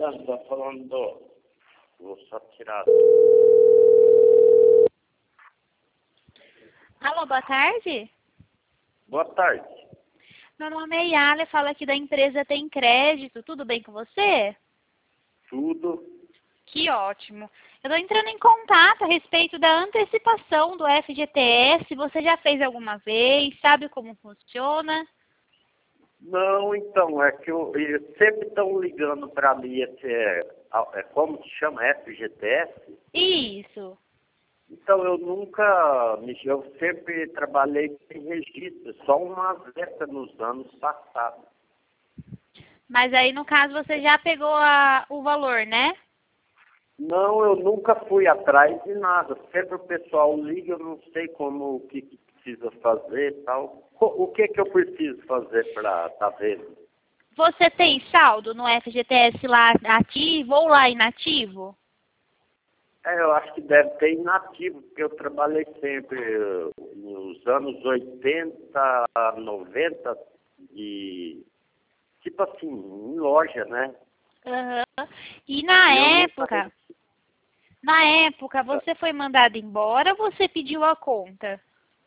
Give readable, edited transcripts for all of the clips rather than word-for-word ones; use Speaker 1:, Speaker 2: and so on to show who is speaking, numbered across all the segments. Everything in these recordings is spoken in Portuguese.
Speaker 1: Não, tá falando do... Vou só tirar...
Speaker 2: Alô, boa tarde.
Speaker 1: Boa tarde.
Speaker 2: Meu nome é Yala, falo aqui da empresa Tem Crédito. Tudo bem com você?
Speaker 1: Tudo.
Speaker 2: Que ótimo. Eu estou entrando em contato a respeito da antecipação do FGTS. Você já fez alguma vez? Sabe como funciona?
Speaker 1: Não, então, é que eles sempre estão ligando para mim, como se chama, FGTS?
Speaker 2: Isso.
Speaker 1: Então, eu sempre trabalhei em registro, só uma vez nos anos passados.
Speaker 2: Mas aí, no caso, você já pegou o valor, né?
Speaker 1: Não, eu nunca fui atrás de nada. Sempre o pessoal liga, eu não sei o que precisa fazer e tal. O que eu preciso fazer para estar vendo?
Speaker 2: Você tem saldo no FGTS lá ativo ou lá inativo?
Speaker 1: Eu acho que deve ter inativo, porque eu trabalhei sempre nos anos 80, 90, tipo assim, em loja, né?
Speaker 2: Aham. E na época, você foi mandado embora ou você pediu a conta?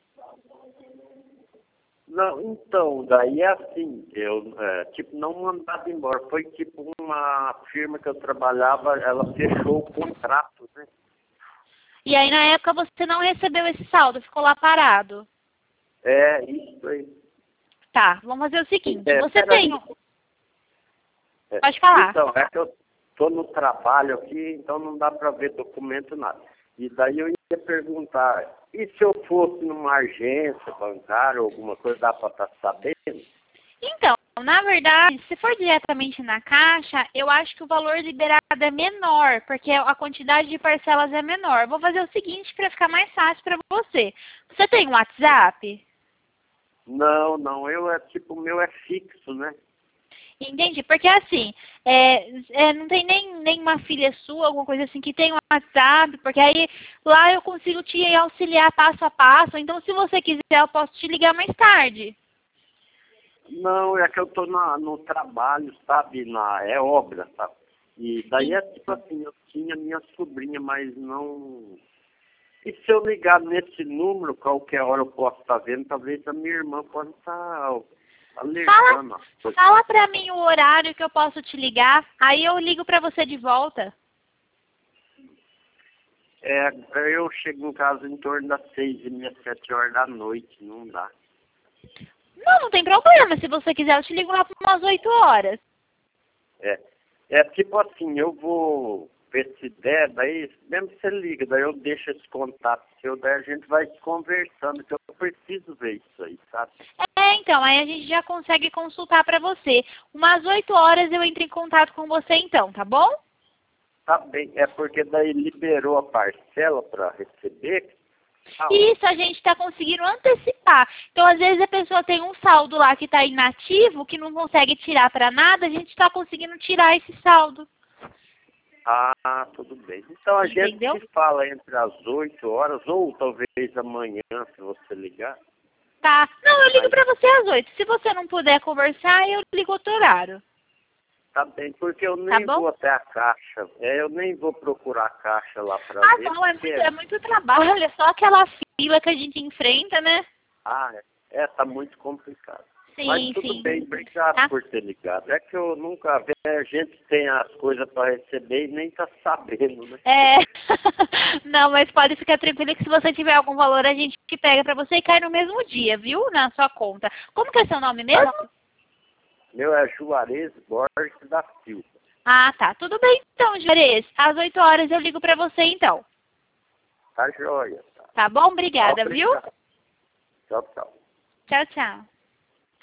Speaker 1: Não, então, daí é assim, não mandado embora, foi tipo uma firma que eu trabalhava, ela fechou o contrato, né?
Speaker 2: E aí, na época, você não recebeu esse saldo, ficou lá parado.
Speaker 1: É, isso aí.
Speaker 2: Tá, vamos fazer o seguinte, você
Speaker 1: peraí.
Speaker 2: tem... Pode falar.
Speaker 1: Então, é que eu estou no trabalho aqui, então não dá para ver documento, nada. E daí eu ia perguntar, e se eu fosse numa agência bancária ou alguma coisa, dá para estar sabendo?
Speaker 2: Então, na verdade, se for diretamente na Caixa, eu acho que o valor liberado é menor, porque a quantidade de parcelas é menor. Vou fazer o seguinte para ficar mais fácil para você. Você tem um WhatsApp?
Speaker 1: Não, o meu é fixo, né?
Speaker 2: Entendi, porque assim, não tem nenhuma filha sua, alguma coisa assim, que tem um WhatsApp, porque aí lá eu consigo te auxiliar passo a passo, então se você quiser eu posso te ligar mais tarde.
Speaker 1: Não, é que eu estou no trabalho, sabe, é obra, sabe? E daí é tipo assim, eu tinha minha sobrinha, mas não... E se eu ligar nesse número, qualquer hora eu posso estar vendo, talvez a minha irmã possa estar alertando.
Speaker 2: Fala pra mim o horário que eu posso te ligar, aí eu ligo pra você de volta.
Speaker 1: Eu chego em casa em torno das 6h30, 7h da noite, não dá.
Speaker 2: Não tem problema, se você quiser eu te ligo lá por umas 8 horas.
Speaker 1: Tipo assim, eu vou ver se der, daí, mesmo que você liga, daí eu deixo esse contato seu, daí a gente vai conversando, que eu preciso ver isso aí, sabe?
Speaker 2: Então, aí a gente já consegue consultar pra você. Umas 8 horas eu entro em contato com você então, tá bom?
Speaker 1: Tá bem, é porque daí liberou a parcela para receber.
Speaker 2: Isso, a gente está conseguindo antecipar. Então, às vezes, a pessoa tem um saldo lá que está inativo, que não consegue tirar para nada, a gente está conseguindo tirar esse saldo.
Speaker 1: Ah, tudo bem. Então a
Speaker 2: Entendeu?
Speaker 1: gente se fala entre as 8 horas, ou talvez amanhã, se você ligar.
Speaker 2: Tá. Não, eu ligo para você às 8. Se você não puder conversar, eu ligo outro horário.
Speaker 1: Tá bem, porque eu nem vou até a caixa. Eu nem vou procurar a caixa lá para ver.
Speaker 2: Não, é muito trabalho, é só aquela fila que a gente enfrenta, né?
Speaker 1: Tá muito complicado.
Speaker 2: Sim,
Speaker 1: mas tudo bem, obrigado por ter ligado. É que eu nunca vi, a gente tem as coisas para receber e nem tá sabendo, né?
Speaker 2: Não, mas pode ficar tranquilo que se você tiver algum valor, a gente pega para você e cai no mesmo dia, viu? Na sua conta. Como que é seu nome mesmo?
Speaker 1: Meu é Juarez Borges da Silva.
Speaker 2: Ah, tá. Tudo bem então, Juarez. Às 8 horas eu ligo para você então.
Speaker 1: Tá joia.
Speaker 2: Tá bom? Obrigada, viu?
Speaker 1: Tchau, tchau.
Speaker 2: Tchau, tchau.